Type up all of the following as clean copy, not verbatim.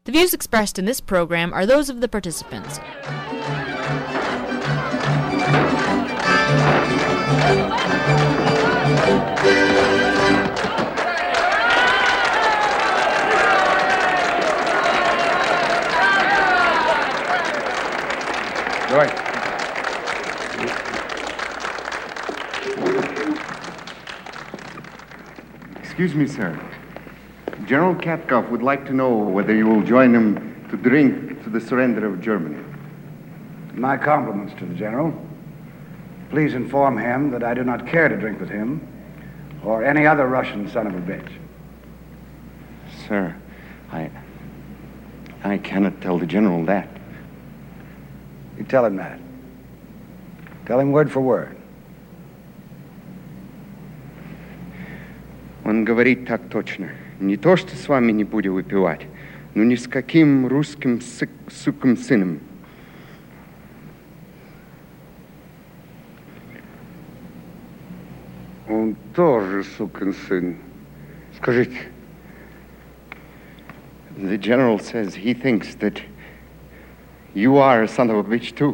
The views expressed in this program are those of the participants. Right. Excuse me, sir. General Katkoff would like to know whether you will join him to drink to the surrender of Germany. My compliments to the General. Please inform him that I do not care to drink with him or any other Russian son of a bitch. Sir, I cannot tell the General that. You tell him that. Tell him word for word. Он говорит так точно. Не то, что с вами не буду выпивать, но ни с каким русским суком сыном. Он тоже сукин сын. Скажите. The General says he thinks that you are a son of a bitch too.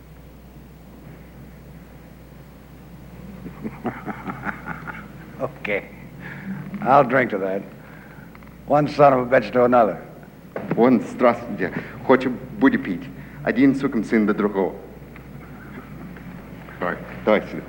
Okay. I'll drink to that. One son of a bitch to another. Он, здравствуйте, хочет будет пить. Один сукин сын до другого. Давай сюда.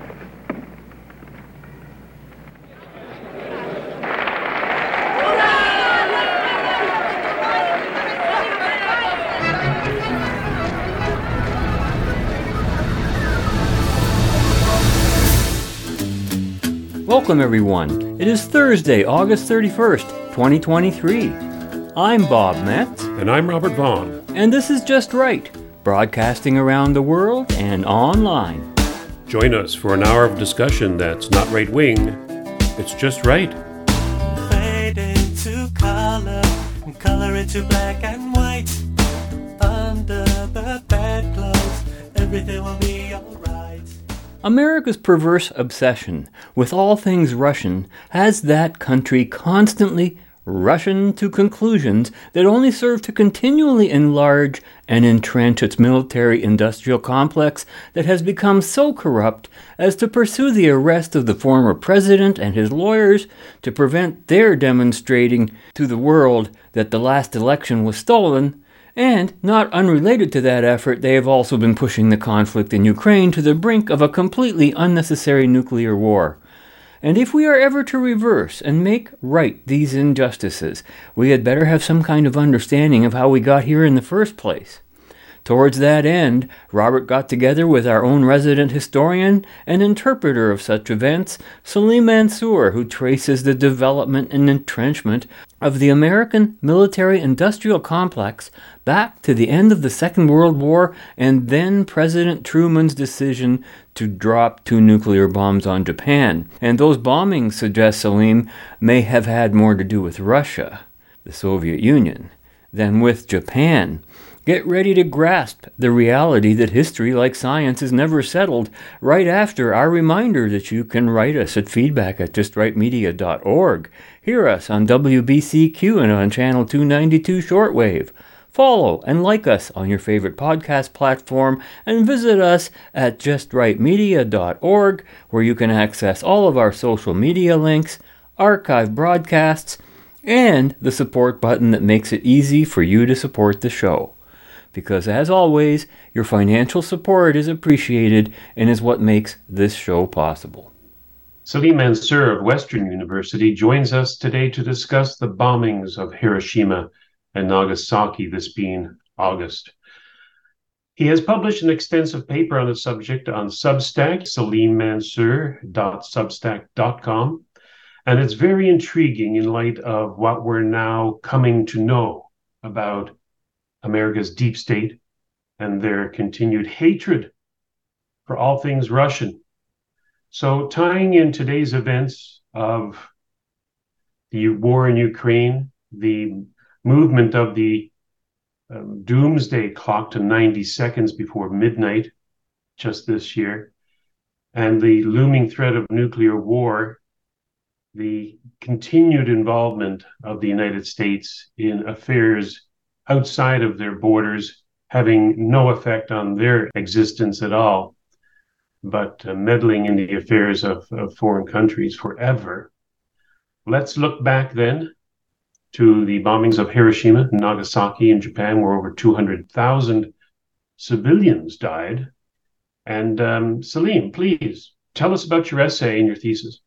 Welcome, everyone. It is Thursday, August 31st, 2023. I'm Bob Metz. And I'm Robert Vaughn. And this is Just Right, broadcasting around the world and online. Join us for an hour of discussion that's not right-wing, it's just right. Fade into color, and color into black and white. Under the bedclothes, everything will be alright. America's perverse obsession with all things Russian has that country constantly rushing to conclusions that only serve to continually enlarge and entrench its military-industrial complex that has become so corrupt as to pursue the arrest of the former president and his lawyers to prevent their demonstrating to the world that the last election was stolen. And, not unrelated to that effort, they have also been pushing the conflict in Ukraine to the brink of a completely unnecessary nuclear war. And if we are ever to reverse and make right these injustices, we had better have some kind of understanding of how we got here in the first place. Towards that end, Robert got together with our own resident historian and interpreter of such events, Salim Mansur, who traces the development and entrenchment of the American military-industrial complex back to the end of the Second World War and then President Truman's decision to drop 2 nuclear bombs on Japan. And those bombings, suggests Salim, may have had more to do with Russia, the Soviet Union, than with Japan. Get ready to grasp the reality that history, like science, is never settled right after our reminder that you can write us at feedback@justrightmedia.org. Hear us on WBCQ and on Channel 292 shortwave. Follow and like us on your favorite podcast platform and visit us at justrightmedia.org, where you can access all of our social media links, archive broadcasts, and the support button that makes it easy for you to support the show. Because, as always, your financial support is appreciated and is what makes this show possible. Salim Mansur of Western University joins us today to discuss the bombings of Hiroshima and Nagasaki, this being August. He has published an extensive paper on the subject on Substack, salimmansur.substack.com, and it's very intriguing in light of what we're now coming to know about America's deep state and their continued hatred for all things Russian. So tying in today's events of the war in Ukraine, the movement of the doomsday clock to 90 seconds before midnight just this year, and the looming threat of nuclear war, the continued involvement of the United States in affairs outside of their borders, having no effect on their existence at all, but meddling in the affairs of foreign countries forever. Let's look back then to the bombings of Hiroshima and Nagasaki in Japan, where over 200,000 civilians died. And Salim, please tell us about your essay and your thesis.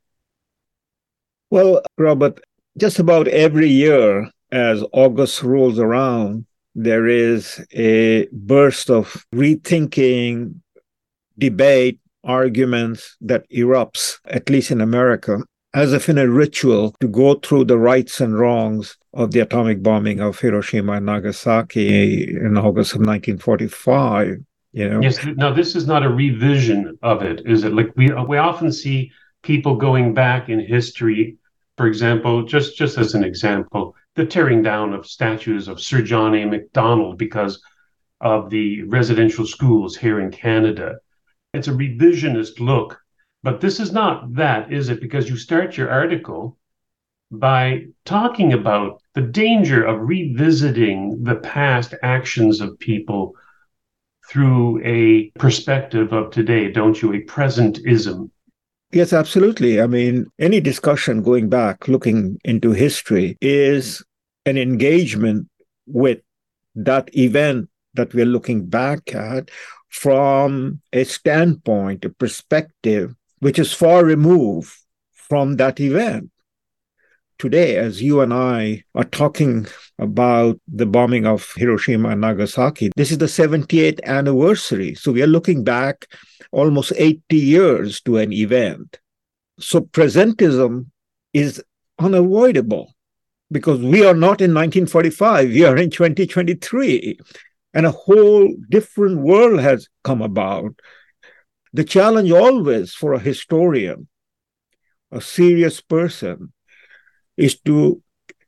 Well, Robert, just about every year as August rolls around, there is a burst of rethinking, debate, arguments that erupts, at least in America, as if in a ritual to go through the rights and wrongs of the atomic bombing of Hiroshima and Nagasaki in August of 1945. Yes. Now, this is not a revision of it, is it? Like we often see people going back in history. For example, just as an example, the tearing down of statues of Sir John A. Macdonald because of the residential schools here in Canada. It's a revisionist look, but this is not that, is it? Because you start your article by talking about the danger of revisiting the past actions of people through a perspective of today, don't you? A presentism. Yes, absolutely. I mean, any discussion going back, looking into history, is an engagement with that event that we're looking back at from a standpoint, a perspective, which is far removed from that event. Today, as you and I are talking about the bombing of Hiroshima and Nagasaki, this is the 78th anniversary. So we are looking back almost 80 years to an event. So presentism is unavoidable because we are not in 1945, we are in 2023, and a whole different world has come about. The challenge always for a historian, a serious person, is to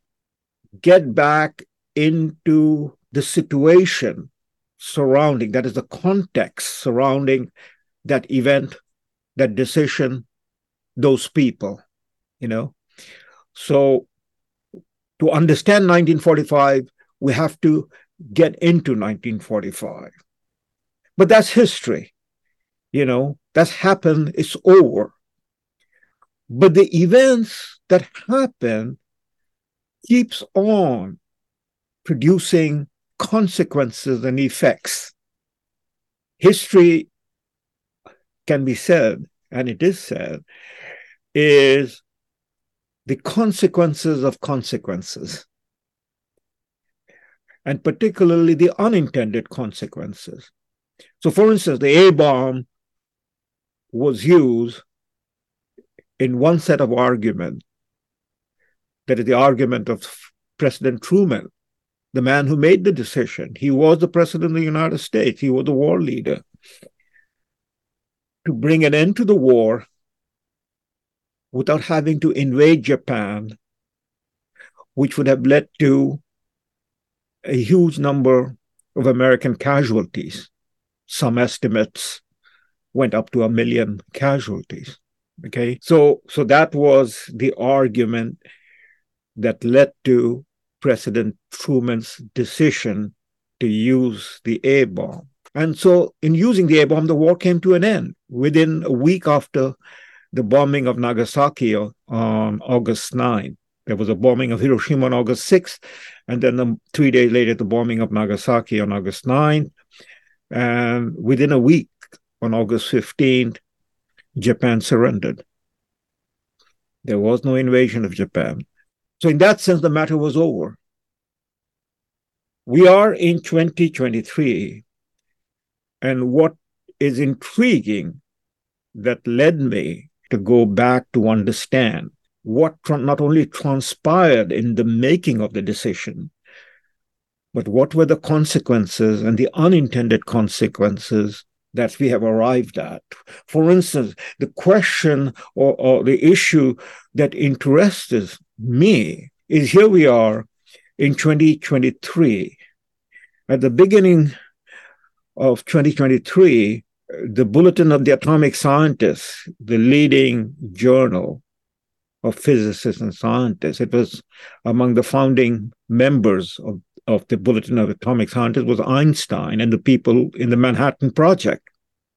get back into the situation surrounding, that is the context surrounding that event, that decision, those people, So to understand 1945, we have to get into 1945. But that's history, that's happened, it's over. But the events that happen keeps on producing consequences and effects. History can be said, and it is said, is the consequences of consequences, and particularly the unintended consequences. So, for instance, the A-bomb was used in one set of argument, that is the argument of President Truman, the man who made the decision. He was the president of the United States. He was the war leader. To bring an end to the war without having to invade Japan, which would have led to a huge number of American casualties. Some estimates went up to 1 million casualties. Okay, so that was the argument that led to President Truman's decision to use the A-bomb. And so in using the A-bomb, the war came to an end. Within a week after the bombing of Nagasaki on August 9th, there was a bombing of Hiroshima on August 6th, and then 3 days later, the bombing of Nagasaki on August 9th. And within a week, on August 15th, Japan surrendered. There was no invasion of Japan. So in that sense, the matter was over. We are in 2023, and what is intriguing that led me to go back to understand what not only transpired in the making of the decision, but what were the consequences and the unintended consequences that we have arrived at. For instance, the question or the issue that interests me is here we are in 2023. At the beginning of 2023, the Bulletin of the Atomic Scientists, the leading journal of physicists and scientists, it was among the founding members of the Bulletin of Atomic Scientists was Einstein and the people in the Manhattan Project.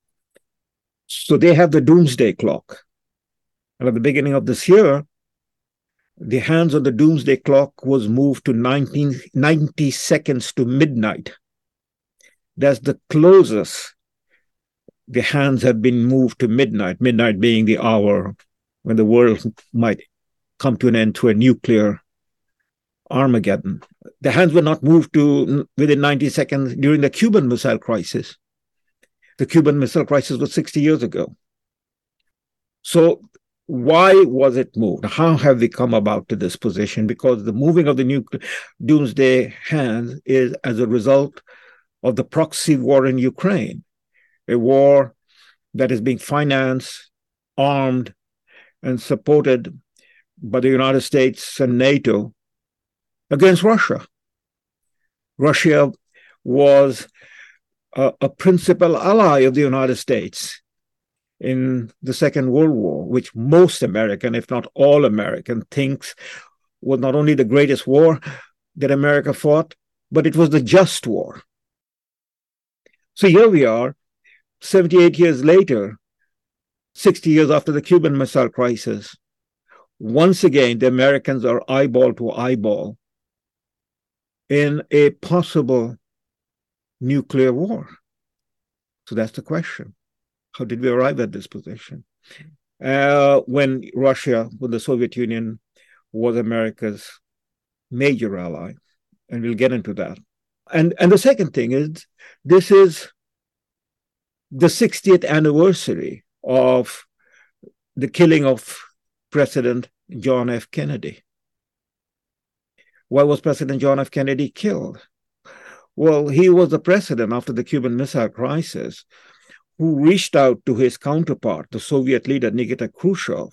So they have the doomsday clock. And at the beginning of this year, the hands on the doomsday clock was moved to 90 seconds to midnight. That's the closest the hands have been moved to midnight, midnight being the hour when the world might come to an end through a nuclear Armageddon. The hands were not moved to within 90 seconds during the Cuban Missile Crisis. The Cuban Missile Crisis was 60 years ago. So why was it moved? How have we come about to this position? Because the moving of the nuclear doomsday hands is as a result of the proxy war in Ukraine, a war that is being financed, armed, and supported by the United States and NATO against Russia. Russia was a principal ally of the United States in the Second World War, which most American, if not all American, thinks was not only the greatest war that America fought, but it was the just war. So here we are, 78 years later, 60 years after the Cuban Missile Crisis. Once again, the Americans are eyeball to eyeball in a possible nuclear war. So that's the question. How did we arrive at this position? When the Soviet Union was America's major ally, and we'll get into that. And the second thing is, this is the 60th anniversary of the killing of President John F. Kennedy. Why was President John F. Kennedy killed? Well, he was the president after the Cuban Missile Crisis who reached out to his counterpart, the Soviet leader Nikita Khrushchev,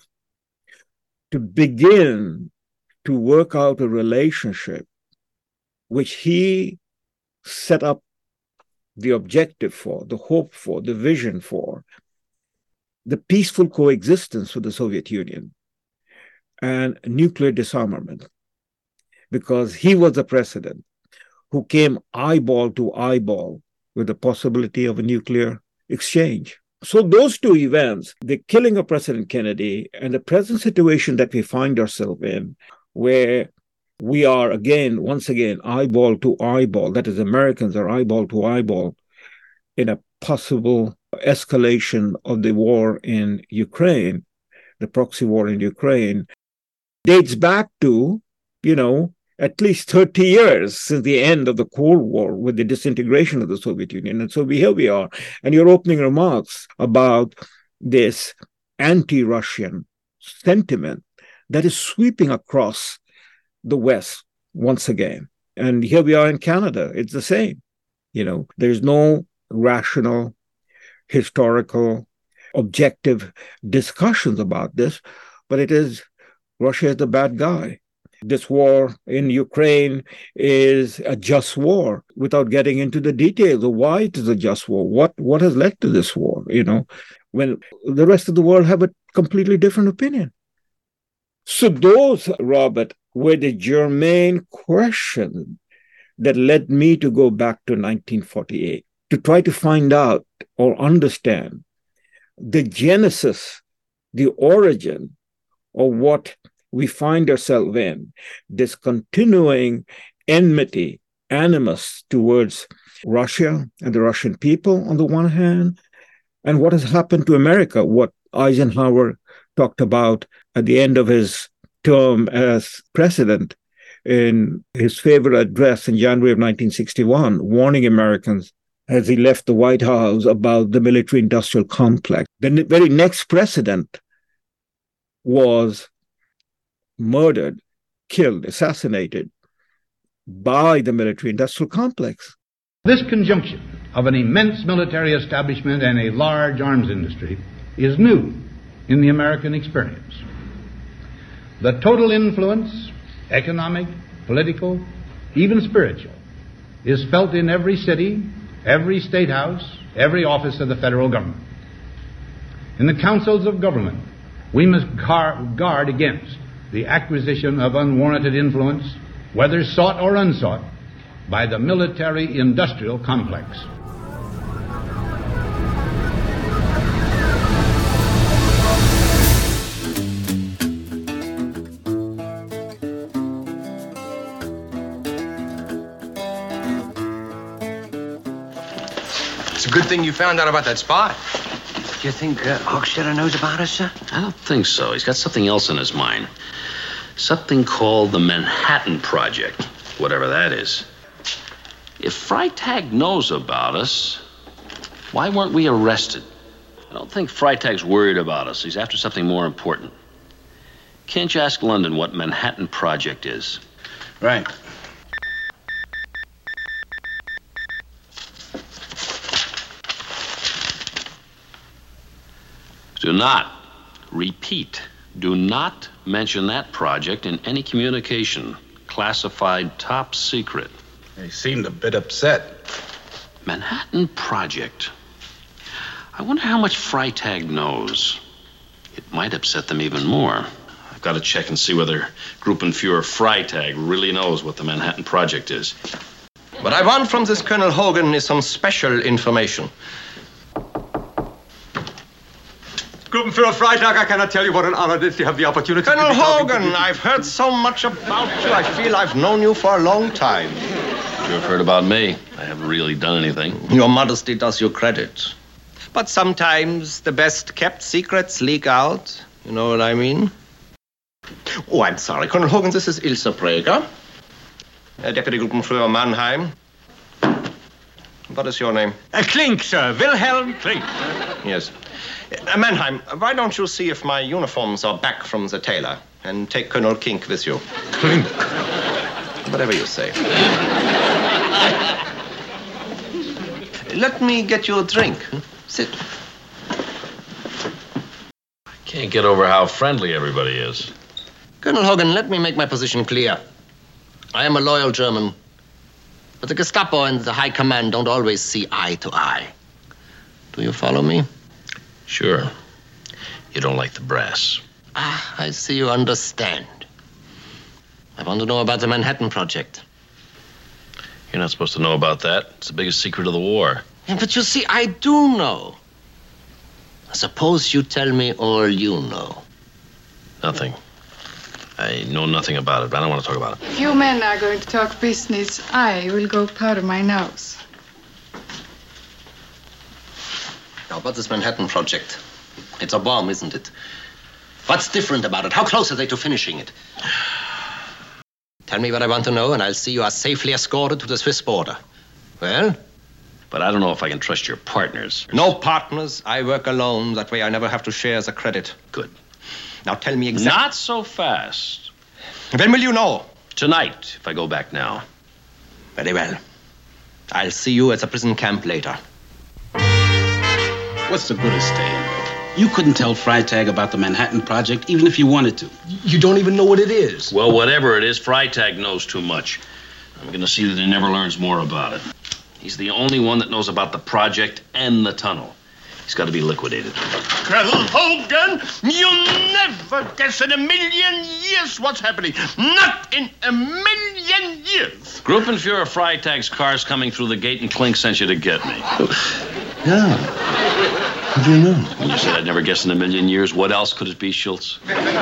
to begin to work out a relationship which he set up the objective for, the hope for, the vision for, the peaceful coexistence with the Soviet Union and nuclear disarmament, because he was the president who came eyeball to eyeball with the possibility of a nuclear exchange. So those two events, the killing of President Kennedy and the present situation that we find ourselves in, where we are once again, eyeball to eyeball, that is, Americans are eyeball to eyeball in a possible escalation of the war in Ukraine, the proxy war in Ukraine, dates back to, at least 30 years since the end of the Cold War with the disintegration of the Soviet Union. And so here we are. And your opening remarks about this anti-Russian sentiment that is sweeping across the West once again. And here we are in Canada. It's the same. There's no rational, historical, objective discussions about this, but it is Russia is the bad guy. This war in Ukraine is a just war, without getting into the details of why it is a just war. What has led to this war, when the rest of the world have a completely different opinion. So those, Robert, were the germane questions that led me to go back to 1948, to try to find out or understand the genesis, the origin of what we find ourselves in, this continuing enmity, animus towards Russia and the Russian people on the one hand, and what has happened to America, what Eisenhower talked about at the end of his term as president in his favorite address in January of 1961, warning Americans as he left the White House about the military-industrial complex. The very next president was murdered, killed, assassinated by the military-industrial complex. This conjunction of an immense military establishment and a large arms industry is new in the American experience. The total influence, economic, political, even spiritual, is felt in every city, every state house, every office of the federal government. In the councils of government, we must guard against the acquisition of unwarranted influence, whether sought or unsought, by the military-industrial complex. It's a good thing you found out about that spy. Do you think Hochstetter knows about us, sir? I don't think so. He's got something else in his mind. Something called the Manhattan Project, whatever that is. If Freitag knows about us, why weren't we arrested? I don't think Freitag's worried about us. He's after something more important. Can't you ask London what Manhattan Project is? Right. Do not, repeat, do not mention that project in any communication. Classified top secret. He seemed a bit upset. Manhattan Project. I wonder how much Freitag knows. It might upset them even more. I've got to check and see whether Gruppenführer Freitag really knows what the Manhattan Project is. What I want from this Colonel Hogan is some special information. Gruppenführer Freitag, I cannot tell you what an honor it is to have the opportunity Colonel to be talking Hogan, to you. I've heard so much about you. I feel I've known you for a long time. You've heard about me. I haven't really done anything. Your modesty does you credit. But sometimes the best kept secrets leak out. You know what I mean? Oh, I'm sorry. Colonel Hogan, this is Ilse Prager. Deputy Gruppenführer Mannheim. What is your name? Klink, sir. Wilhelm Klink. Yes. Mannheim, why don't you see if my uniforms are back from the tailor and take Colonel Kink with you? Klink. Whatever you say. Let me get you a drink. Sit. I can't get over how friendly everybody is. Colonel Hogan, let me make my position clear. I am a loyal German, but the Gestapo and the High Command don't always see eye to eye. Do you follow me? Sure. You don't like the brass. Ah, I see you understand. I want to know about the Manhattan Project. You're not supposed to know about that. It's the biggest secret of the war. Yeah, but you see, I do know. Suppose you tell me all you know. Nothing. I know nothing about it, but I don't want to talk about it. If you men are going to talk business, I will go powder my nose. Now, about this Manhattan Project. It's a bomb, isn't it? What's different about it? How close are they to finishing it? Tell me what I want to know, and I'll see you are safely escorted to the Swiss border. Well? But I don't know if I can trust your partners. No partners. I work alone. That way I never have to share the credit. Good. Now tell me exactly... Not so fast. When will you know? Tonight, if I go back now. Very well. I'll see you at the prison camp later. What's the good of staying? You couldn't tell Freitag about the Manhattan Project even if you wanted to. You don't even know what it is. Well, whatever it is, Freitag knows too much. I'm going to see that he never learns more about it. He's the only one that knows about the project and the tunnel. He's got to be liquidated. Colonel Hogan, you'll never guess in a million years what's happening. Not in a million years. Gruppenführer Freitag's car's coming through the gate and Klink sent you to get me. Yeah. How do you know? When you said I'd never guess in a million years, what else could it be, Schultz?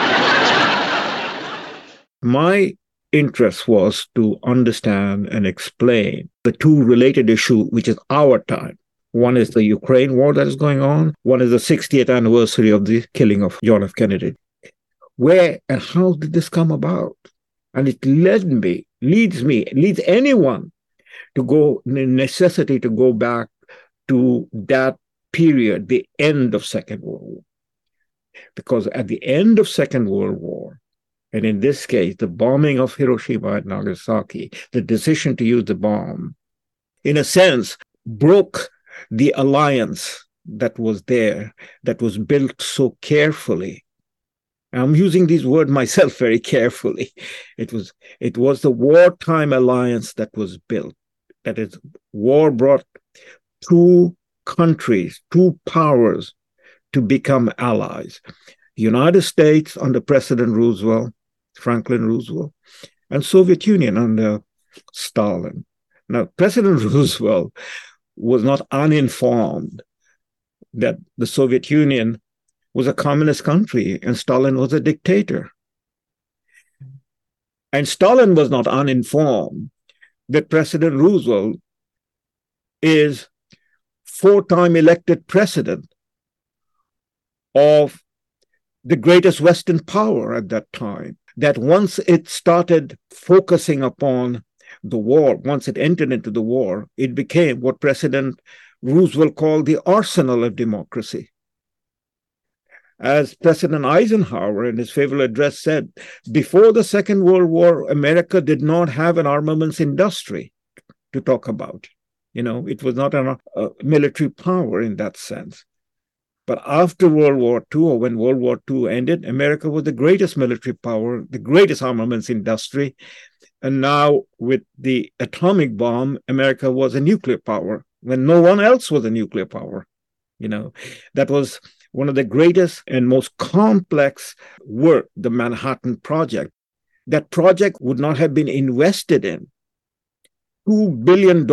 My interest was to understand and explain the two related issues, which is our time. One is the Ukraine war that is going on. One is the 60th anniversary of the killing of John F. Kennedy. Where and how did this come about? And it leads anyone to go, the necessity to go back to that period, the end of Second World War. Because at the end of Second World War, and in this case, the bombing of Hiroshima and Nagasaki, the decision to use the bomb, in a sense, broke the alliance that was there, that was built so carefully. I'm using these words myself very carefully. It was the wartime alliance that was built. That is, war brought two countries, two powers to become allies. The United States under President Roosevelt, Franklin Roosevelt, and Soviet Union under Stalin. Now, President Roosevelt was not uninformed that the Soviet Union was a communist country and Stalin was a dictator. And Stalin was not uninformed that President Roosevelt is four-time elected president of the greatest Western power at that time, that once it started focusing upon the war, once it entered into the war, it became what President Roosevelt called the arsenal of democracy. As President Eisenhower in his farewell address said, before the Second World War, America did not have an armaments industry to talk about. It was not a military power in that sense. But after World War II, or when World War II ended, America was the greatest military power, the greatest armaments industry. And now with the atomic bomb, America was a nuclear power when no one else was a nuclear power. That was one of the greatest and most complex work, the Manhattan Project. That project would not have been invested in. $2 billion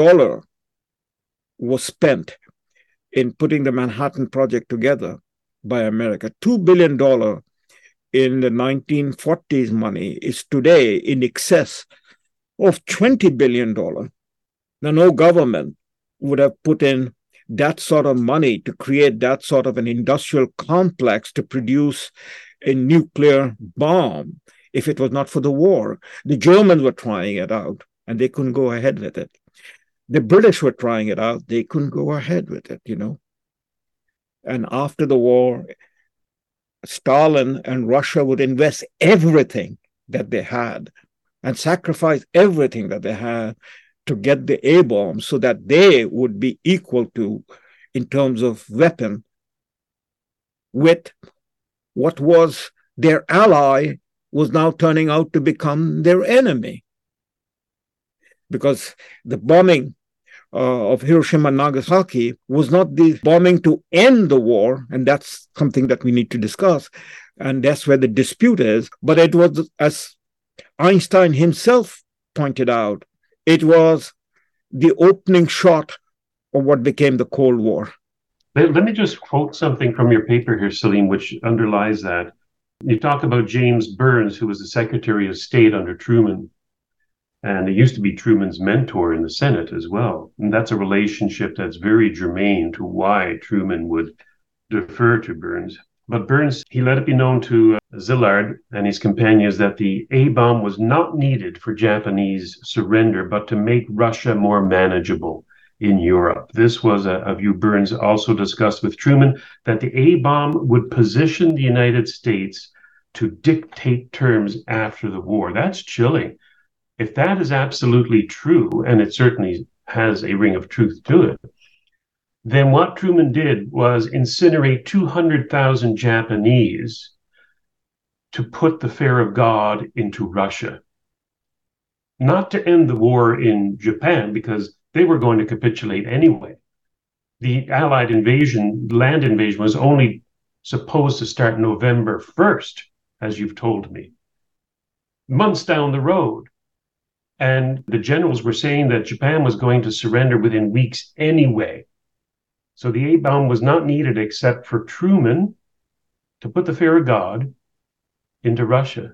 was spent in putting the Manhattan Project together by America. $2 billion in the 1940s money is today in excess of $20 billion. Now, no government would have put in that sort of money to create that sort of an industrial complex to produce a nuclear bomb if it was not for the war. The Germans were trying it out and they couldn't go ahead with it. The British were trying it out. They couldn't go ahead with it, And after the war, Stalin and Russia would invest everything that they had and sacrifice everything that they had to get the A-bomb so that they would be equal to, in terms of weapon, with what was their ally was now turning out to become their enemy. Because the bombing of Hiroshima and Nagasaki was not the bombing to end the war, and that's something that we need to discuss, and that's where the dispute is, but it was, as Einstein himself pointed out, it was the opening shot of what became the Cold War. Let me just quote something from your paper here, Salim, which underlies that. You talk about James Burns, who was the Secretary of State under Truman, and he used to be Truman's mentor in the Senate as well. And that's a relationship that's very germane to why Truman would defer to Burns. But Burns, he let it be known to Szilard and his companions that the A-bomb was not needed for Japanese surrender, but to make Russia more manageable in Europe. This was a view Burns also discussed with Truman, that the A-bomb would position the United States to dictate terms after the war. That's chilling. If that is absolutely true, and it certainly has a ring of truth to it, then what Truman did was incinerate 200,000 Japanese to put the fear of God into Russia. Not to end the war in Japan, because they were going to capitulate anyway. The Allied invasion, land invasion, was only supposed to start November 1st, as you've told me. Months down the road. And the generals were saying that Japan was going to surrender within weeks anyway. So the A-bomb was not needed except for Truman to put the fear of God into Russia.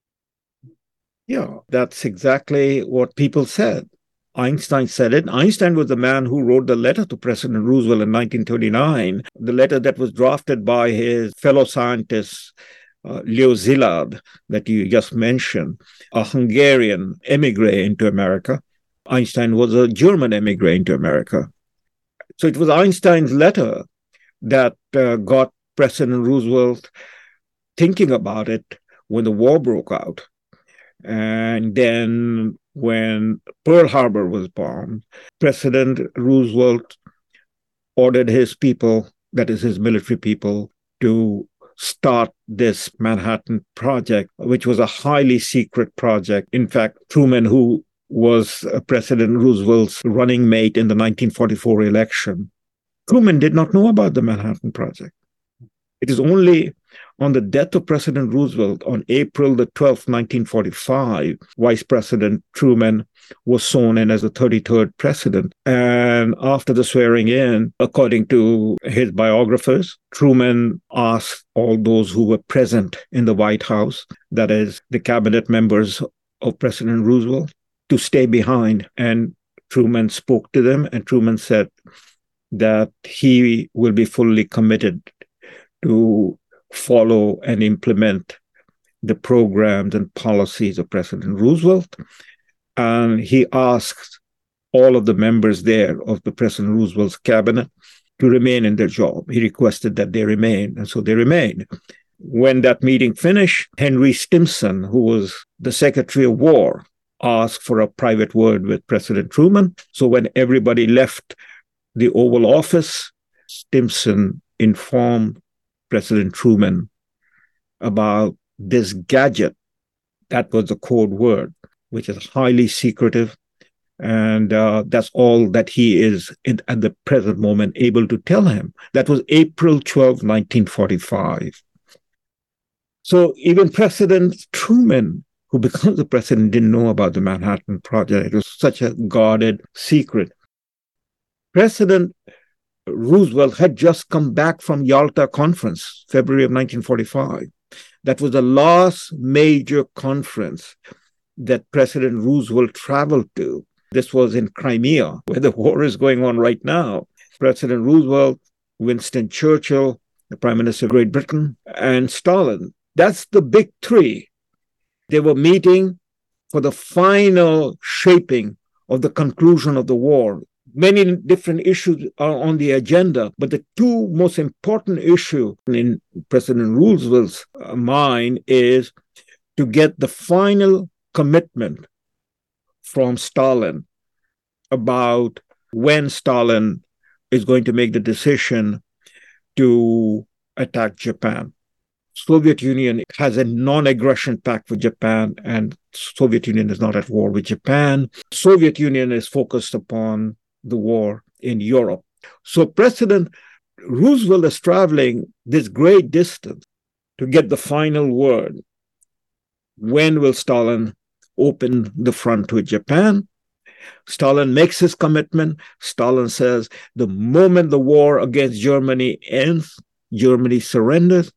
Yeah, that's exactly what people said. Einstein said it. Einstein was the man who wrote the letter to President Roosevelt in 1939, the letter that was drafted by his fellow scientist, Leo Szilard, that you just mentioned, a Hungarian emigre into America. Einstein was a German emigre into America. So it was Einstein's letter that got President Roosevelt thinking about it when the war broke out. And then when Pearl Harbor was bombed, President Roosevelt ordered his people, that is his military people, to start this Manhattan Project, which was a highly secret project. In fact, Truman, who was President Roosevelt's running mate in the 1944 election, Truman did not know about the Manhattan Project. It is only on the death of President Roosevelt on April the 12th, 1945, Vice President Truman was sworn in as the 33rd president. And after the swearing in, according to his biographers, Truman asked all those who were present in the White House, that is, the cabinet members of President Roosevelt, to stay behind. And Truman spoke to them, and Truman said that he will be fully committed to follow and implement the programs and policies of President Roosevelt. And he asked all of the members there of the President Roosevelt's cabinet to remain in their job. He requested that they remain, and so they remained. When that meeting finished, Henry Stimson, who was the Secretary of War, asked for a private word with President Truman. So when everybody left the Oval Office, Stimson informed President Truman about this gadget. That was the code word, which is highly secretive. And that's all that he is, at the present moment, able to tell him. That was April 12, 1945. So even President Truman, who becomes the president, didn't know about the Manhattan Project. It was such a guarded secret. President Roosevelt had just come back from Yalta Conference, February of 1945. That was the last major conference that President Roosevelt traveled to. This was in Crimea, where the war is going on right now. President Roosevelt, Winston Churchill, the Prime Minister of Great Britain, and Stalin. That's the big three. They were meeting for the final shaping of the conclusion of the war. Many different issues are on the agenda, but the two most important issues in President Roosevelt's mind is to get the final commitment from Stalin about when Stalin is going to make the decision to attack Japan. Soviet Union has a non-aggression pact with Japan, and Soviet Union is not at war with Japan. Soviet Union is focused upon the war in Europe. So President Roosevelt is traveling this great distance to get the final word. When will Stalin open the front with Japan? Stalin makes his commitment. Stalin says the moment the war against Germany ends, Germany surrenders.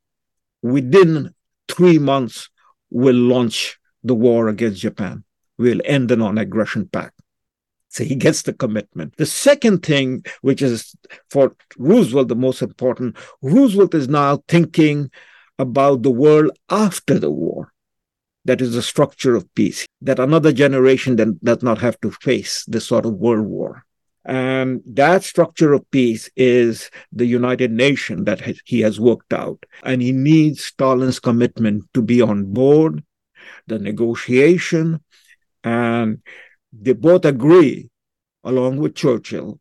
Within 3 months, we'll launch the war against Japan. We'll end the non-aggression pact. So he gets the commitment. The second thing, which is for Roosevelt the most important, Roosevelt is now thinking about the world after the war. That is the structure of peace, that another generation then does not have to face this sort of world war. And that structure of peace is the United Nations that he has worked out. And he needs Stalin's commitment to be on board, the negotiation, and they both agree, along with Churchill,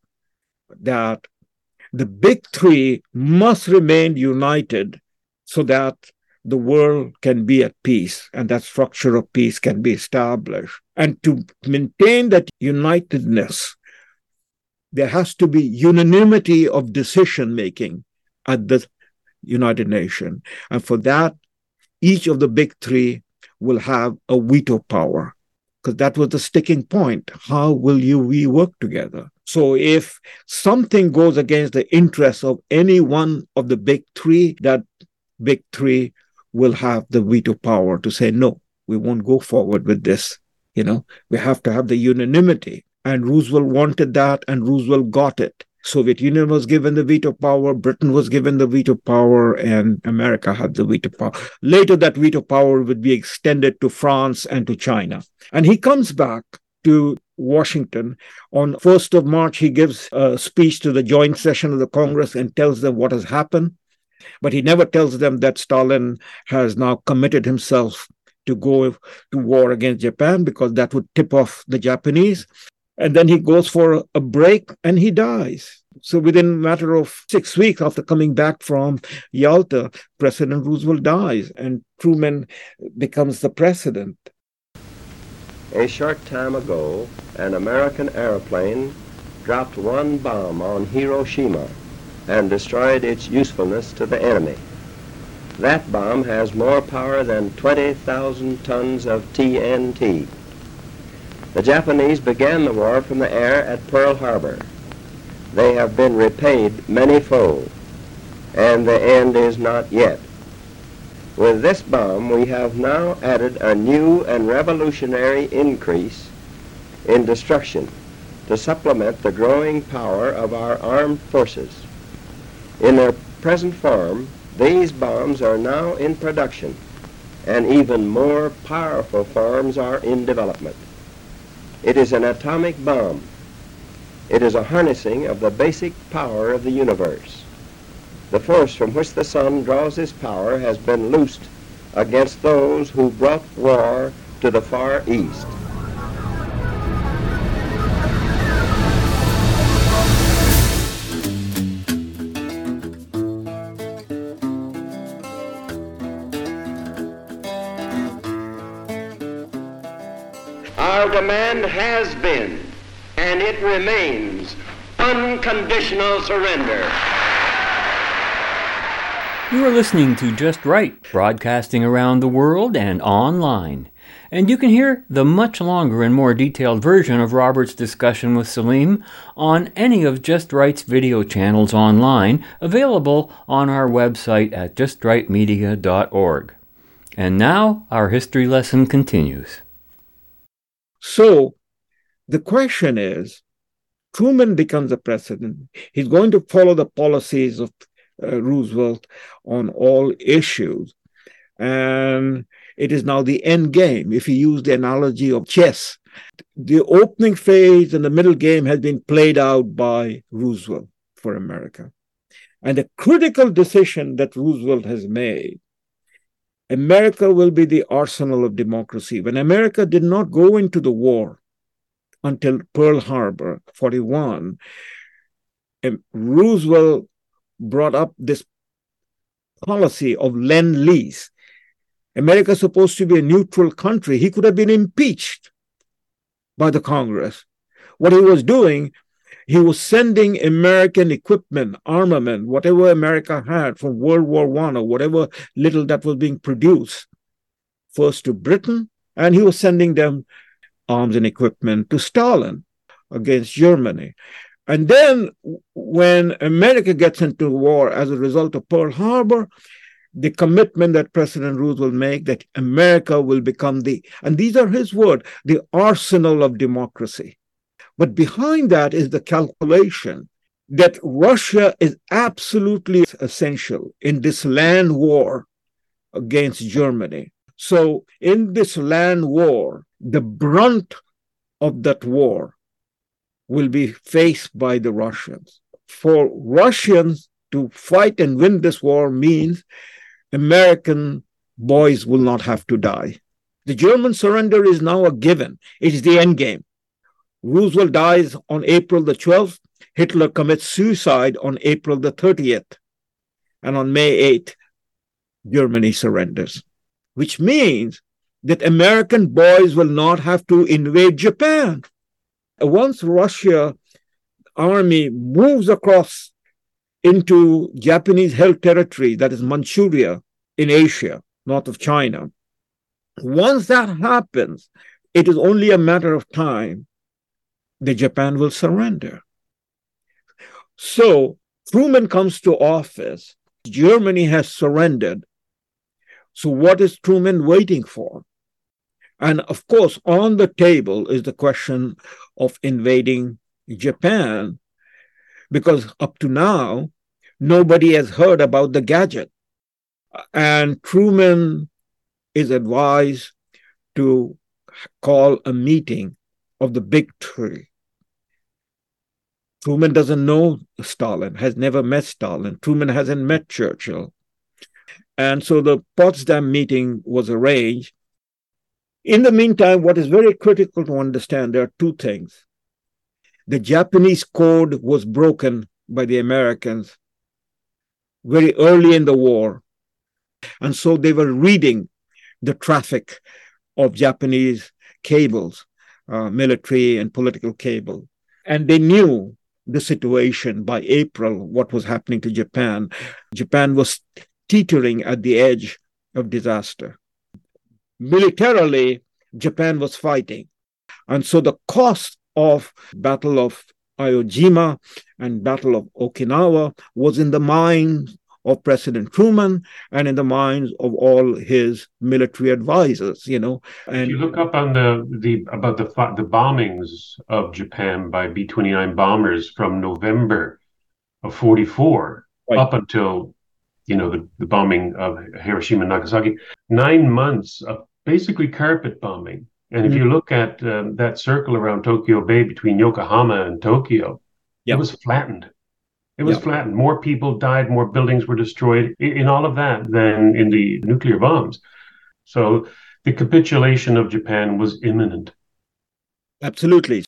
that the big three must remain united so that the world can be at peace and that structure of peace can be established. And to maintain that unitedness, there has to be unanimity of decision-making at the United Nations. And for that, each of the big three will have a veto power, because that was the sticking point. How will we work together? So if something goes against the interests of any one of the big three, that big three will have the veto power to say, no, we won't go forward with this. We have to have the unanimity. And Roosevelt wanted that, and Roosevelt got it. Soviet Union was given the veto power, Britain was given the veto power, and America had the veto power. Later, that veto power would be extended to France and to China. And he comes back to Washington. On 1st of March, he gives a speech to the joint session of the Congress and tells them what has happened. But he never tells them that Stalin has now committed himself to go to war against Japan, because that would tip off the Japanese. And then he goes for a break and he dies. So within a matter of 6 weeks after coming back from Yalta, President Roosevelt dies and Truman becomes the president. A short time ago, an American airplane dropped one bomb on Hiroshima and destroyed its usefulness to the enemy. That bomb has more power than 20,000 tons of TNT. The Japanese began the war from the air at Pearl Harbor. They have been repaid many-fold, and the end is not yet. With this bomb, we have now added a new and revolutionary increase in destruction to supplement the growing power of our armed forces. In their present form, these bombs are now in production, and even more powerful forms are in development. It is an atomic bomb. It is a harnessing of the basic power of the universe. The force from which the sun draws its power has been loosed against those who brought war to the Far East. Our demand has been, and it remains, unconditional surrender. You are listening to Just Right, broadcasting around the world and online. And you can hear the much longer and more detailed version of Robert's discussion with Salim on any of Just Right's video channels online, available on our website at justrightmedia.org. And now, our history lesson continues. So, the question is, Truman becomes a president. He's going to follow the policies of Roosevelt on all issues. And it is now the end game, if you use the analogy of chess. The opening phase and the middle game has been played out by Roosevelt for America. And the critical decision that Roosevelt has made, America will be the arsenal of democracy. When America did not go into the war until Pearl Harbor, 1941, Roosevelt brought up this policy of Lend-Lease. America is supposed to be a neutral country. He could have been impeached by the Congress. What he was doing, he was sending American equipment, armament, whatever America had from World War I or whatever little that was being produced, first to Britain, and he was sending them arms and equipment to Stalin against Germany. And then when America gets into war as a result of Pearl Harbor, the commitment that President Roosevelt made that America will become and these are his words, the arsenal of democracy. But behind that is the calculation that Russia is absolutely essential in this land war against Germany. So in this land war, the brunt of that war will be faced by the Russians. For Russians to fight and win this war means American boys will not have to die. The German surrender is now a given. It is the end game. Roosevelt dies on April the 12th. Hitler commits suicide on April the 30th. And on May 8th, Germany surrenders, which means that American boys will not have to invade Japan. Once Russia army moves across into Japanese-held territory, that is Manchuria in Asia, north of China, once that happens, it is only a matter of time that Japan will surrender. So Truman comes to office. Germany has surrendered. So what is Truman waiting for? And of course, on the table is the question of invading Japan, because up to now, nobody has heard about the gadget. And Truman is advised to call a meeting of the big three. Truman doesn't know Stalin, has never met Stalin. Truman hasn't met Churchill. And so the Potsdam meeting was arranged. In the meantime, what is very critical to understand, there are two things. The Japanese code was broken by the Americans very early in the war. And so they were reading the traffic of Japanese cables, military and political cable. And they knew the situation by April, what was happening to Japan. Japan was teetering at the edge of disaster. Militarily, Japan was fighting. And so the cost of Battle of Iwo Jima and Battle of Okinawa was in the minds of President Truman and in the minds of all his military advisors, And if you look up on about the bombings of Japan by B-29 bombers from November of 44 up until the bombing of Hiroshima and Nagasaki, 9 months of basically carpet bombing. And if you look at that circle around Tokyo Bay between Yokohama and Tokyo, it was flattened. It was flattened. More people died, more buildings were destroyed in all of that than in the nuclear bombs. So the capitulation of Japan was imminent. Absolutely.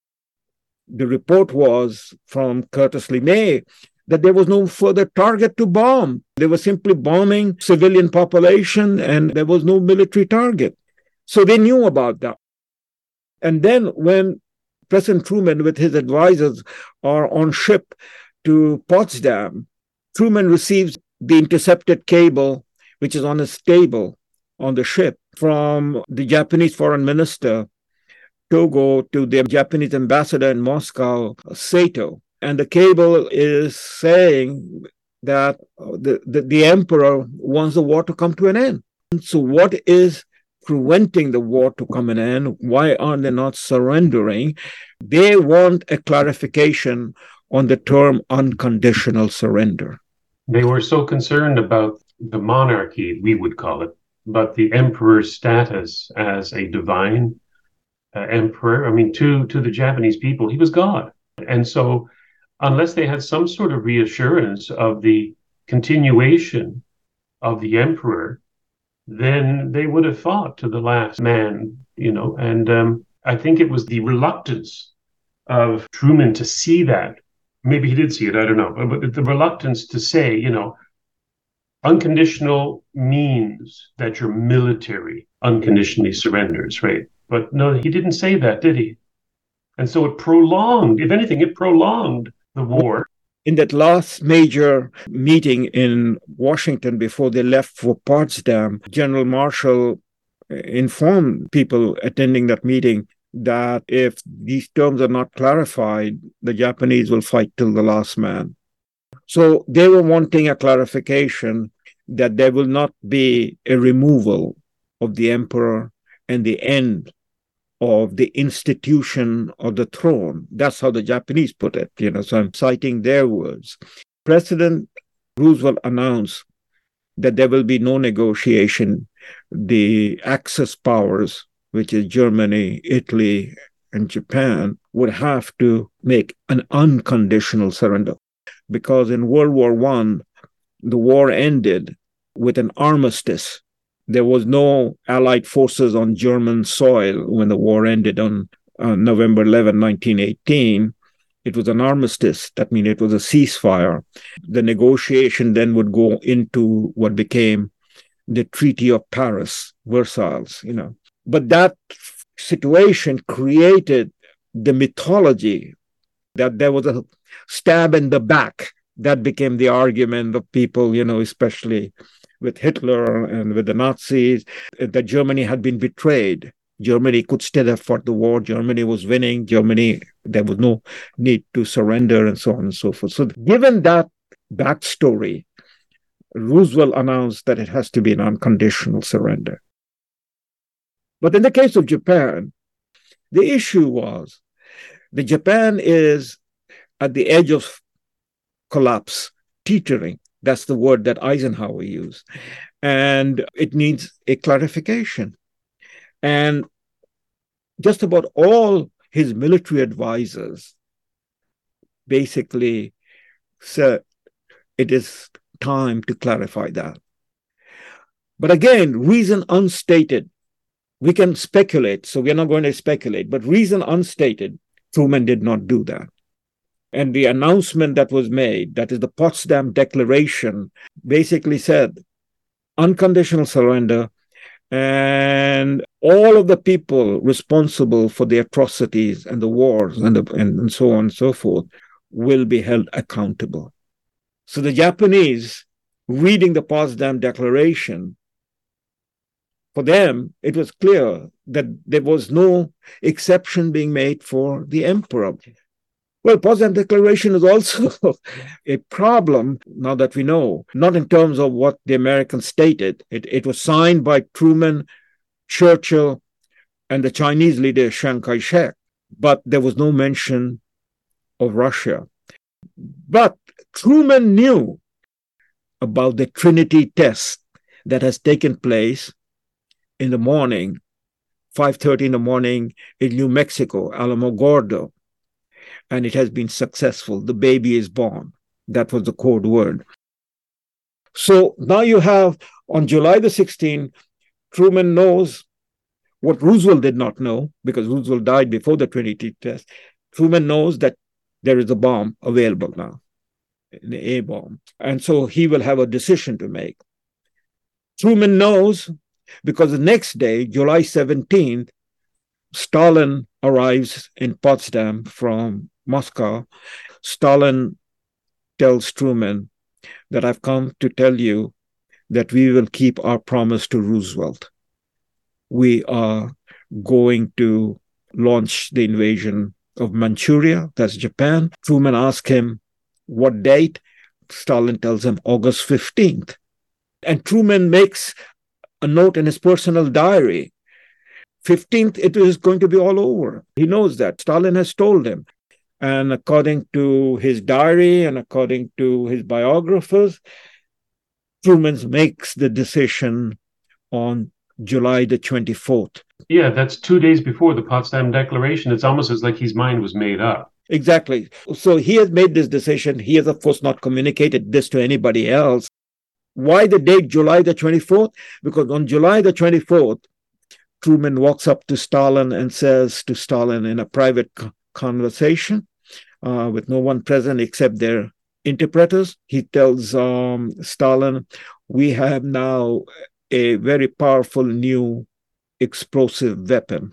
The report was from Curtis LeMay that there was no further target to bomb. They were simply bombing civilian population and there was no military target. So they knew about that. And then when President Truman with his advisors are on ship to Potsdam, Truman receives the intercepted cable, which is on his table on the ship, from the Japanese foreign minister, Togo, to the Japanese ambassador in Moscow, Sato. And the cable is saying that the emperor wants the war to come to an end. So what is preventing the war to come to an end? Why are they not surrendering? They want a clarification on the term unconditional surrender. They were so concerned about the monarchy, we would call it, but the emperor's status as a divine emperor. I mean, to the Japanese people, he was God. And so unless they had some sort of reassurance of the continuation of the emperor, then they would have fought to the last man, And I think it was the reluctance of Truman to see that. Maybe he did see it, I don't know. But the reluctance to say, unconditional means that your military unconditionally surrenders, right? But no, he didn't say that, did he? And so it prolonged, if anything, it prolonged the war. In that last major meeting in Washington before they left for Potsdam, General Marshall informed people attending that meeting that if these terms are not clarified, the Japanese will fight till the last man. So they were wanting a clarification that there will not be a removal of the emperor and the end of the institution of the throne. That's how the Japanese put it, so I'm citing their words. President Roosevelt announced that there will be no negotiation. The Axis powers, which is Germany, Italy, and Japan, would have to make an unconditional surrender. Because in World War I, the war ended with an armistice. There was no Allied forces on German soil when the war ended on November 11, 1918. It was an armistice. That means it was a ceasefire. The negotiation then would go into what became the Treaty of Paris, Versailles, But that situation created the mythology that there was a stab in the back. That became the argument of people, especially with Hitler and with the Nazis, that Germany had been betrayed. Germany could still have fought the war. Germany was winning. There was no need to surrender and so on and so forth. So given that backstory, Roosevelt announced that it has to be an unconditional surrender. But in the case of Japan, the issue was that Japan is at the edge of collapse, teetering. That's the word that Eisenhower used. And it needs a clarification. And just about all his military advisors basically said it is time to clarify that. But again, reason unstated. We can speculate, so we're not going to speculate, but reason unstated, Truman did not do that. And the announcement that was made, that is the Potsdam Declaration, basically said unconditional surrender, and all of the people responsible for the atrocities and the wars and so on and so forth will be held accountable. So the Japanese reading the Potsdam Declaration, for them, it was clear that there was no exception being made for the emperor. Well, Potsdam Declaration is also a problem, now that we know, not in terms of what the Americans stated. It was signed by Truman, Churchill, and the Chinese leader Chiang Kai-shek, but there was no mention of Russia. But Truman knew about the Trinity test that has taken place in the morning, 5:30 in the morning in New Mexico, Alamogordo, and it has been successful. The baby is born. That was the code word. So now you have, on July the 16th, Truman knows what Roosevelt did not know, because Roosevelt died before the Trinity test. Truman knows that there is a bomb available now, the A bomb. And so he will have a decision to make. Truman knows because the next day, July 17th, Stalin arrives in Potsdam from Moscow. Stalin tells Truman that I've come to tell you that we will keep our promise to Roosevelt. We are going to launch the invasion of Manchuria, that's Japan. Truman asks him what date. Stalin tells him August 15th. And Truman makes a note in his personal diary. 15th, it is going to be all over. He knows that. Stalin has told him. And according to his diary and according to his biographers, Truman makes the decision on July the 24th. Yeah, that's 2 days before the Potsdam Declaration. It's almost as like his mind was made up. Exactly. So he has made this decision. He has, of course, not communicated this to anybody else. Why the date July the 24th? Because on July the 24th, Truman walks up to Stalin and says to Stalin in a private conversation with no one present except their interpreters, he tells Stalin, we have now a very powerful new explosive weapon.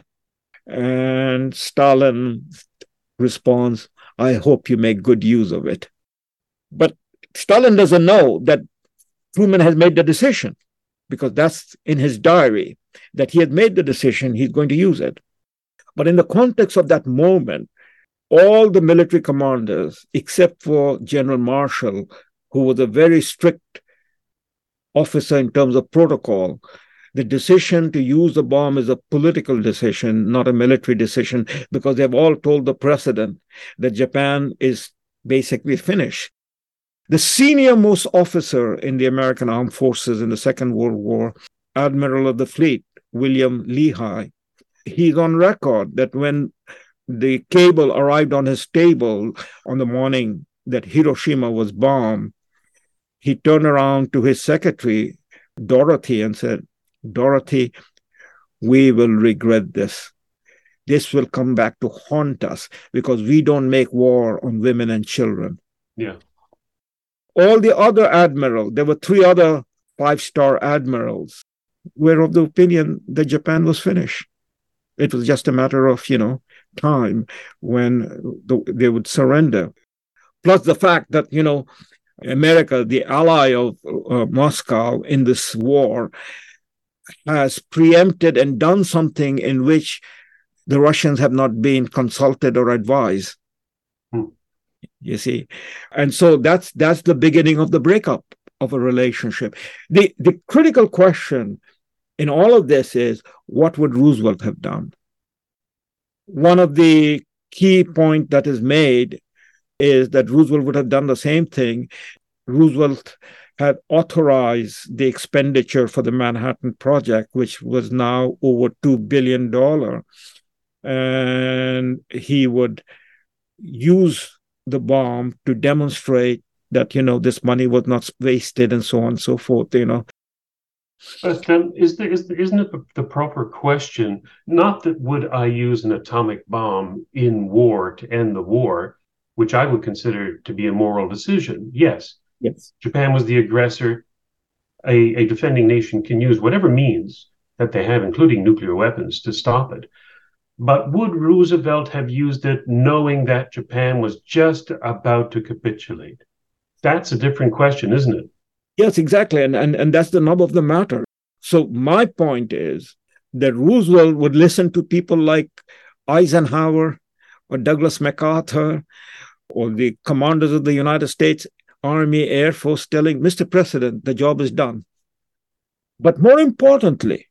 And Stalin responds, I hope you make good use of it. But Stalin doesn't know that Truman has made the decision, because that's in his diary, that he had made the decision, he's going to use it. But in the context of that moment, all the military commanders, except for General Marshall, who was a very strict officer in terms of protocol, the decision to use the bomb is a political decision, not a military decision, because they've all told the president that Japan is basically finished. The senior most officer in the American Armed Forces in the Second World War, Admiral of the Fleet, William Lehigh, he's on record that when the cable arrived on his table on the morning that Hiroshima was bombed, he turned around to his secretary, Dorothy, and said, Dorothy, we will regret this. This will come back to haunt us because we don't make war on women and children. Yeah. All the other admirals, there were 3 other 5-star admirals, were of the opinion that Japan was finished. It was just a matter of, time when they would surrender. Plus the fact that, America, the ally of Moscow in this war, has preempted and done something in which the Russians have not been consulted or advised. You see, and so that's the beginning of the breakup of a relationship. The critical question in all of this is, what would Roosevelt have done? One of the key points that is made is that Roosevelt would have done the same thing. Roosevelt had authorized the expenditure for the Manhattan Project, which was now over $2 billion. And he would use the bomb to demonstrate that, this money was not wasted and so on and so forth, But isn't it the proper question, not that would I use an atomic bomb in war to end the war, which I would consider to be a moral decision. Yes. Japan was the aggressor. A defending nation can use whatever means that they have, including nuclear weapons, to stop it. But would Roosevelt have used it knowing that Japan was just about to capitulate? That's a different question, isn't it? Yes, exactly. And that's the nub of the matter. So my point is that Roosevelt would listen to people like Eisenhower or Douglas MacArthur or the commanders of the United States Army, Air Force telling, Mr. President, the job is done. But more importantly,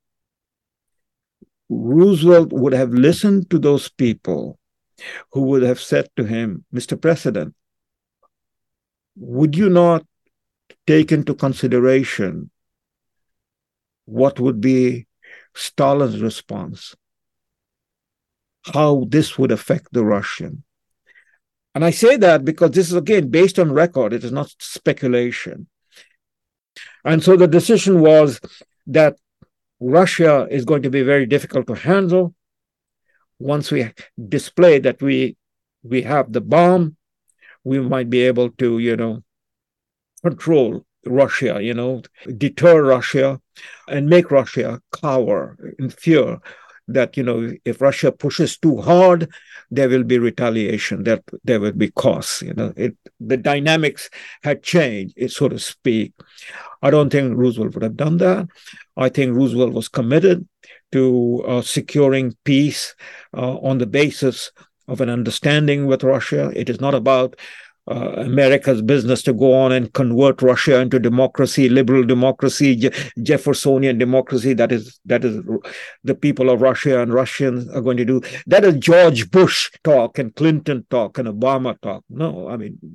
Roosevelt would have listened to those people who would have said to him, Mr. President, would you not take into consideration what would be Stalin's response, how this would affect the Russian? And I say that because this is, again, based on record. It is not speculation. And so the decision was that Russia is going to be very difficult to handle. Once we display that we have the bomb, we might be able to, control Russia, deter Russia and make Russia cower in fear that, if Russia pushes too hard, there will be retaliation, that there will be costs. The dynamics had changed, so to speak. I don't think Roosevelt would have done that. I think Roosevelt was committed to securing peace on the basis of an understanding with Russia. It is not about America's business to go on and convert Russia into democracy, liberal democracy, Jeffersonian democracy. That is the people of Russia and Russians are going to do. That is George Bush talk and Clinton talk and Obama talk. No,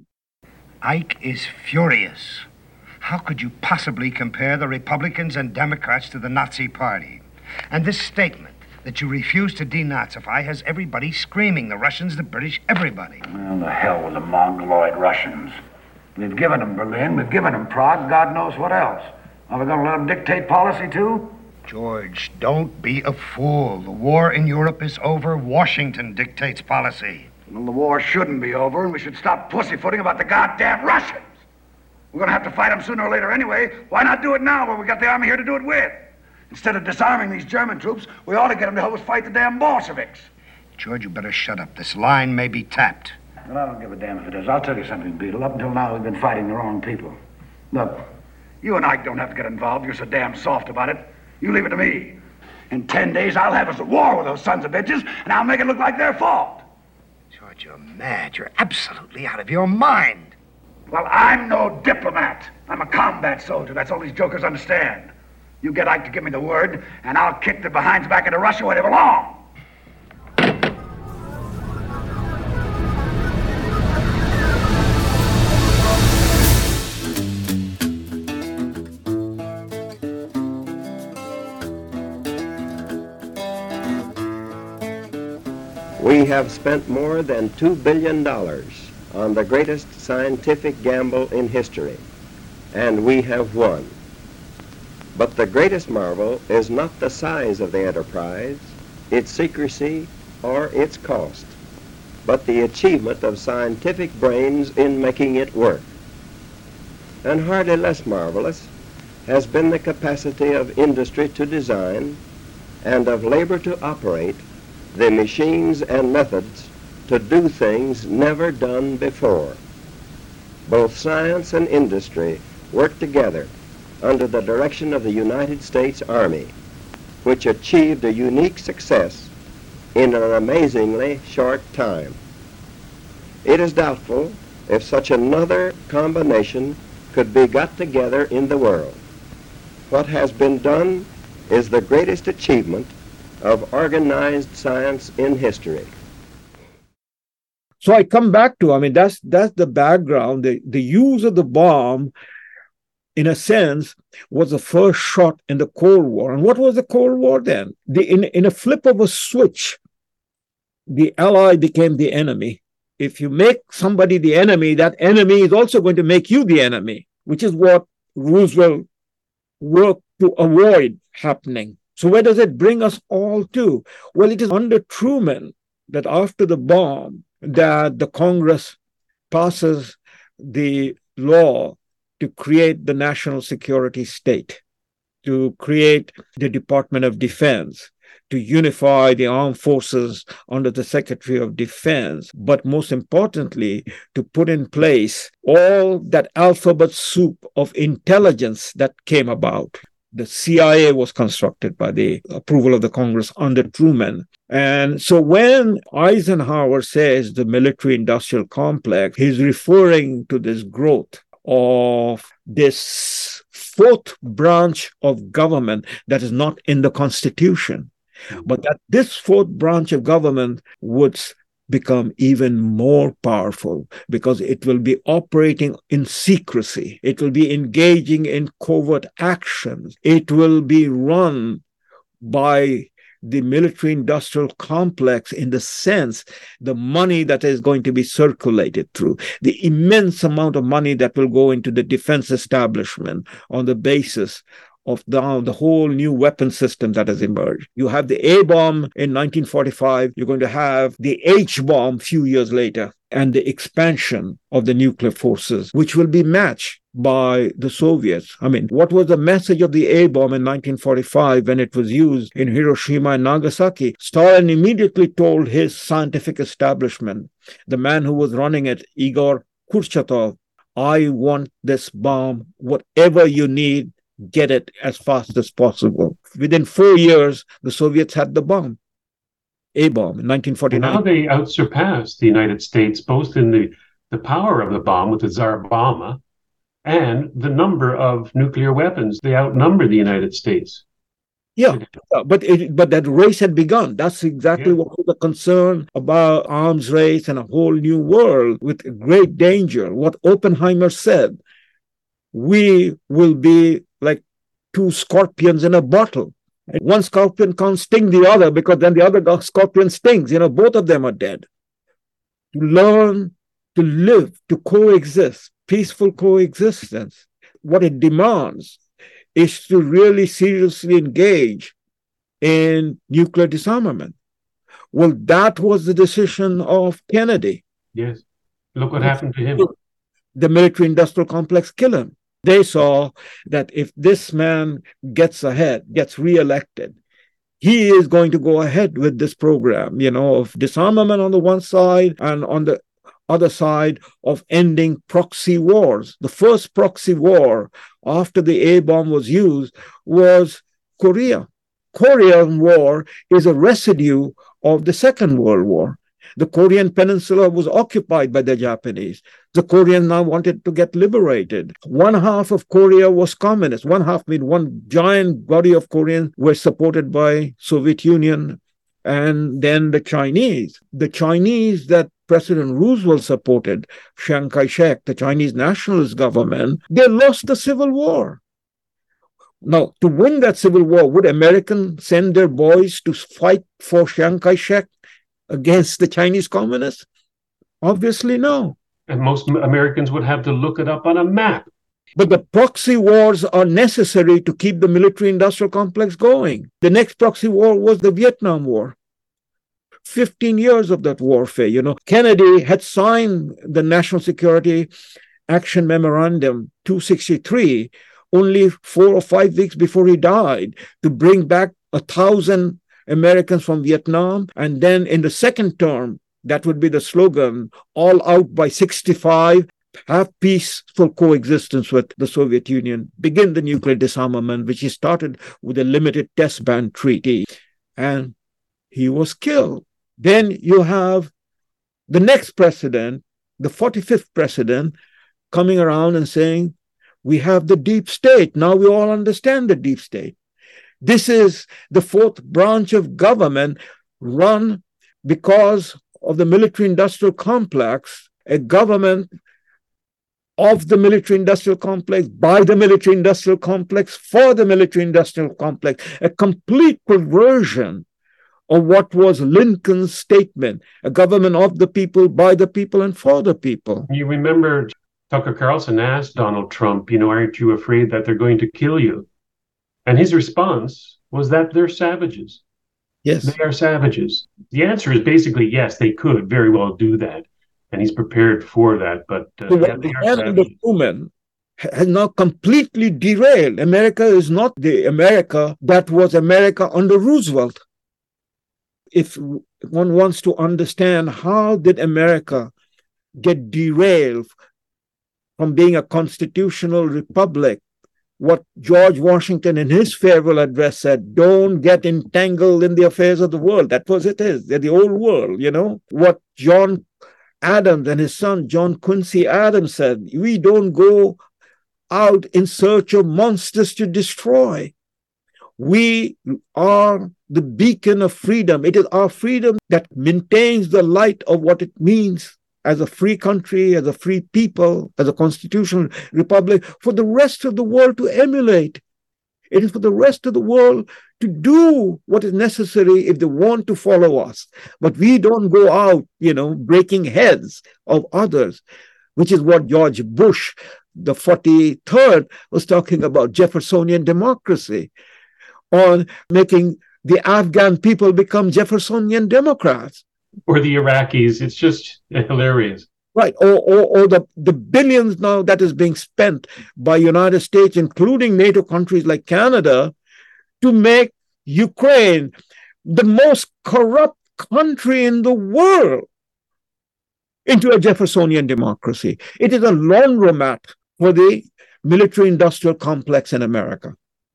Ike is furious. How could you possibly compare the Republicans and Democrats to the Nazi Party? And this statement that you refuse to denazify has everybody screaming. The Russians, the British, everybody. Well, the hell with the Mongoloid Russians. We've given them Berlin, we've given them Prague, God knows what else. Are we going to let them dictate policy too? George, don't be a fool. The war in Europe is over. Washington dictates policy. Well, the war shouldn't be over, and we should stop pussyfooting about the goddamn Russians. We're going to have to fight them sooner or later anyway. Why not do it now when we got the army here to do it with? Instead of disarming these German troops, we ought to get them to help us fight the damn Bolsheviks. George, you better shut up. This line may be tapped. Well, I don't give a damn if it is. I'll tell you something, Beetle. Up until now, we've been fighting the wrong people. Look, you and Ike don't have to get involved. You're so damn soft about it. You leave it to me. In 10 days, I'll have us at war with those sons of bitches, and I'll make it look like their fault. George, you're mad. You're absolutely out of your mind. Well, I'm no diplomat. I'm a combat soldier. That's all these jokers understand. You get Ike to give me the word, and I'll kick the behinds back into Russia where they belong. We have spent more than $2 billion on the greatest scientific gamble in history, and we have won. But the greatest marvel is not the size of the enterprise, its secrecy, or its cost, but the achievement of scientific brains in making it work. And hardly less marvelous has been the capacity of industry to design and of labor to operate the machines and methods to do things never done before. Both science and industry work together under the direction of the United States Army, which achieved a unique success in an amazingly short time. It is doubtful if such another combination could be got together in the world. What has been done is the greatest achievement of organized science in history. So I come back to, that's the background. The use of the bomb, in a sense, was the first shot in the Cold War. And what was the Cold War then? In a flip of a switch, the ally became the enemy. If you make somebody the enemy, that enemy is also going to make you the enemy, which is what Roosevelt worked to avoid happening. So where does it bring us all to? Well, it is under Truman that after the bomb, that the Congress passes the law to create the national security state, to create the Department of Defense, to unify the armed forces under the Secretary of Defense, but most importantly, to put in place all that alphabet soup of intelligence that came about. The CIA was constructed by the approval of the Congress under Truman. And so when Eisenhower says the military-industrial complex, he's referring to this growth of this fourth branch of government that is not in the Constitution, but that this fourth branch of government would become even more powerful because it will be operating in secrecy. It will be engaging in covert actions. It will be run by the military-industrial complex in the sense the money that is going to be circulated through, the immense amount of money that will go into the defense establishment on the basis of now the whole new weapon system that has emerged. You have the A-bomb in 1945. You're going to have the H-bomb a few years later, and the expansion of the nuclear forces, which will be matched by the Soviets. I mean, what was the message of the A-bomb in 1945 when it was used in Hiroshima and Nagasaki? Stalin immediately told his scientific establishment, the man who was running it, Igor Kurchatov, I want this bomb, whatever you need, get it as fast as possible. Within 4 years, the Soviets had the bomb, A-bomb, in 1949. Now they outsurpassed the United States, both in the power of the bomb with the Tsar Bomba and the number of nuclear weapons. They outnumber the United States. Yeah, but that race had begun. That's exactly what was the concern about arms race and a whole new world with great danger. What Oppenheimer said, we will be like two scorpions in a bottle. One scorpion can't sting the other because then the other scorpion stings. Both of them are dead. To learn to live, to coexist, peaceful coexistence. What it demands is to really seriously engage in nuclear disarmament. Well, that was the decision of Kennedy. Yes. Look what happened to him. The military-industrial complex killed him. They saw that if this man gets ahead, gets reelected, he is going to go ahead with this program, of disarmament on the one side and on the other side of ending proxy wars. The first proxy war after the A-bomb was used was Korea. Korean War is a residue of the Second World War. The Korean Peninsula was occupied by the Japanese. The Koreans now wanted to get liberated. One half of Korea was communist. One half, one giant body of Koreans were supported by Soviet Union and then the Chinese. The Chinese that President Roosevelt supported, Chiang Kai-shek, the Chinese nationalist government, they lost the Civil War. Now, to win that Civil War, would Americans send their boys to fight for Chiang Kai-shek against the Chinese communists? Obviously, no. And most Americans would have to look it up on a map. But the proxy wars are necessary to keep the military-industrial complex going. The next proxy war was the Vietnam War. 15 years of that warfare. Kennedy had signed the National Security Action Memorandum 263 only 4 or 5 weeks before he died to bring back 1,000 Americans from Vietnam. And then in the second term, that would be the slogan, all out by 65, have peaceful coexistence with the Soviet Union, begin the nuclear disarmament, which he started with a limited test ban treaty. And he was killed. Then you have the next president, the 45th president, coming around and saying, we have the deep state. Now we all understand the deep state. This is the fourth branch of government run because of the military-industrial complex, a government of the military-industrial complex, by the military-industrial complex, for the military-industrial complex, a complete perversion of what was Lincoln's statement, a government of the people, by the people, and for the people. You remember Tucker Carlson asked Donald Trump, aren't you afraid that they're going to kill you? And his response was that they're savages. Yes. They are savages. The answer is basically yes, they could very well do that. And he's prepared for that. But the hand of Truman has now completely derailed. America is not the America that was America under Roosevelt. If one wants to understand how did America get derailed from being a constitutional republic, what George Washington in his farewell address said, don't get entangled in the affairs of the world. That was it is. They're the old world, you know. What John Adams and his son, John Quincy Adams, said, we don't go out in search of monsters to destroy. We are the beacon of freedom. It is our freedom that maintains the light of what it means as a free country, as a free people, as a constitutional republic, for the rest of the world to emulate. It is for the rest of the world to do what is necessary if they want to follow us. But we don't go out, breaking heads of others, which is what George Bush, the 43rd, was talking about, Jeffersonian democracy, on making the Afghan people become Jeffersonian Democrats. Or the Iraqis. It's just hilarious. Right. Or the billions now that is being spent by United States, including NATO countries like Canada, to make Ukraine the most corrupt country in the world into a Jeffersonian democracy. It is a laundromat for the military-industrial complex in America.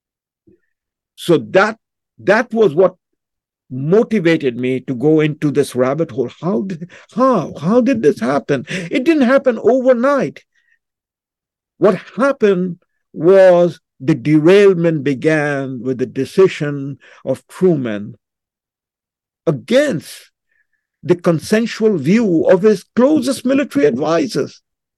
So that was what motivated me to go into this rabbit hole. How did this happen? It didn't happen overnight. What happened was the derailment began with the decision of Truman against the consensual view of his closest military advisors.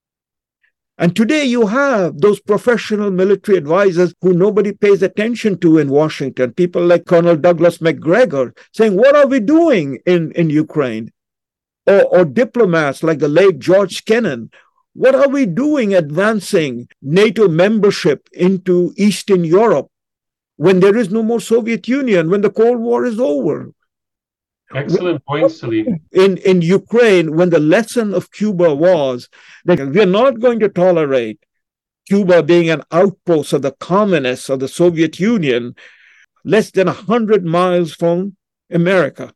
And today you have those professional military advisors who nobody pays attention to in Washington, people like Colonel Douglas MacGregor, saying, what are we doing in Ukraine? Or diplomats like the late George Kennan, what are we doing advancing NATO membership into Eastern Europe when there is no more Soviet Union, when the Cold War is over? Excellent point, Salim. In Ukraine, when the lesson of Cuba was that we're not going to tolerate Cuba being an outpost of the communists of the Soviet Union less than 100 miles from America.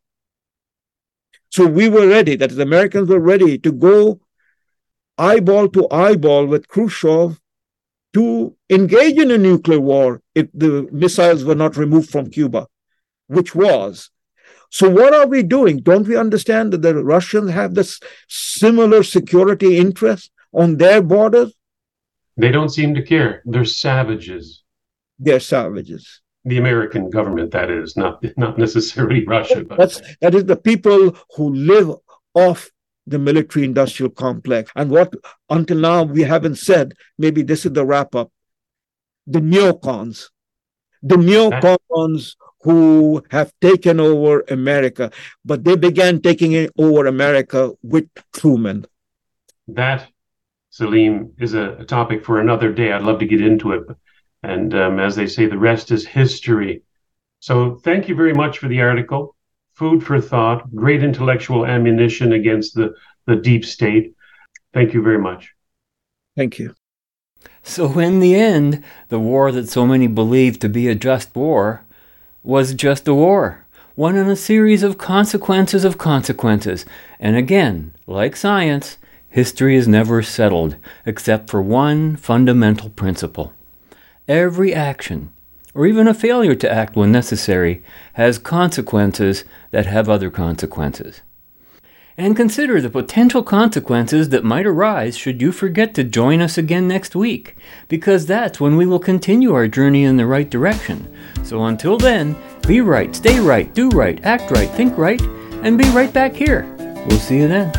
So we were ready, that is, the Americans were ready to go eyeball to eyeball with Khrushchev to engage in a nuclear war if the missiles were not removed from Cuba, which was. So what are we doing? Don't we understand that the Russians have this similar security interest on their borders? They don't seem to care. They're savages. They're savages. The American government, that is, not necessarily Russia. But that is the people who live off the military-industrial complex. And what, until now, we haven't said, maybe this is the wrap-up, the neocons. The neocons who have taken over America, but they began taking over America with Truman. That, Salim, is a topic for another day. I'd love to get into it. And as they say, the rest is history. So thank you very much for the article. Food for thought, great intellectual ammunition against the deep state. Thank you very much. Thank you. So in the end, the war that so many believed to be a just war was just a war, one in a series of consequences. And again, like science, history is never settled, except for one fundamental principle. Every action, or even a failure to act when necessary, has consequences that have other consequences. And consider the potential consequences that might arise should you forget to join us again next week, because that's when we will continue our journey in the right direction. So until then, be right, stay right, do right, act right, think right, and be right back here. We'll see you then.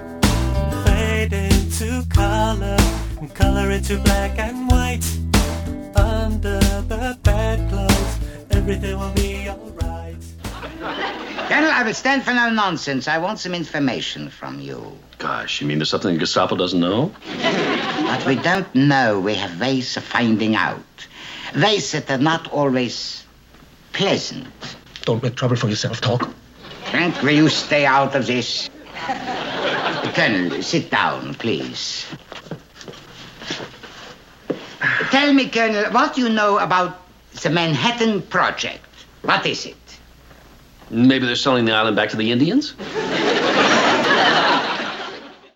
Fade into color, and color into black and white. Under the bedclothes, everything will be alright. Colonel, I will stand for no nonsense. I want some information from you. Gosh, you mean there's something Gestapo doesn't know? What we don't know, we have ways of finding out. Ways that are not always pleasant. Don't make trouble for yourself, talk. Frank, will you stay out of this? Colonel, sit down, please. Tell me, Colonel, what you know about the Manhattan Project. What is it? Maybe they're selling the island back to the Indians?